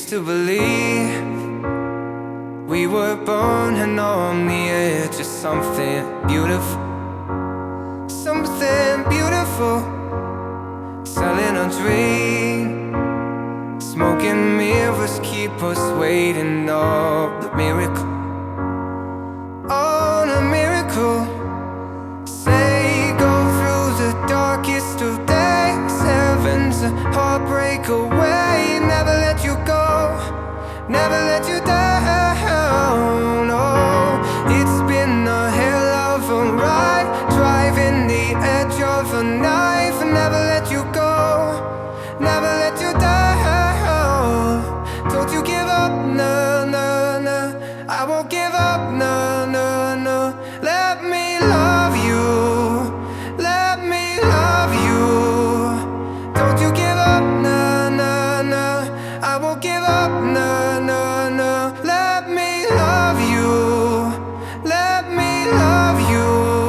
to believe we were born and on the edge of something beautiful. Something beautiful. Selling a dream. Smoking mirrors keep us waiting on the miracle. On a miracle. Say go through the darkest of days. Heaven's a heartbreak away. Never let you go. Never let you down. Oh, it's been a hell of a ride. Driving the edge of a knife. Never let you go. Never let you down. Don't you give up, no, no, no. I won't give up, no, no, no. Let me love you. Let me love you. Don't you give up, no, no, no. I won't give up, no, no, no. Let me love you. Let me love you.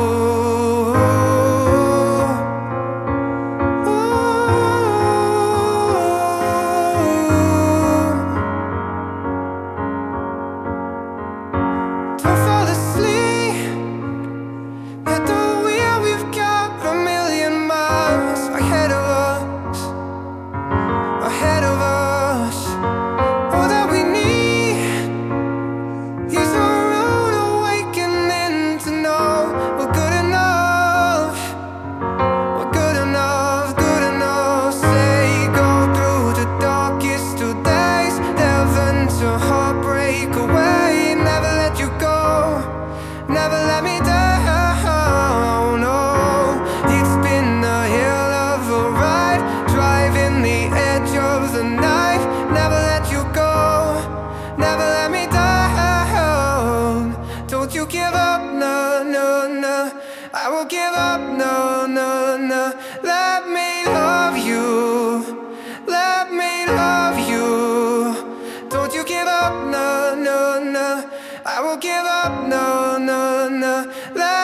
Don't fall asleep at the wheel. We've got a million miles ahead of us. Ahead of us. All that we need is a rude awakening to know we're good enough. We're good enough, good enough. Say go through the darkest of days. Heaven's a heartbreak away. Never let you go. Never let me down. Oh, it's been a hell of a ride. Driving the edge of the knife. Never let you go. Never let me down. Don't you give up, no, no, no. I won't give up, no, no, no. Let me love you. Let me love you. Don't you give up, no, no, no. I won't give up, no, no, no.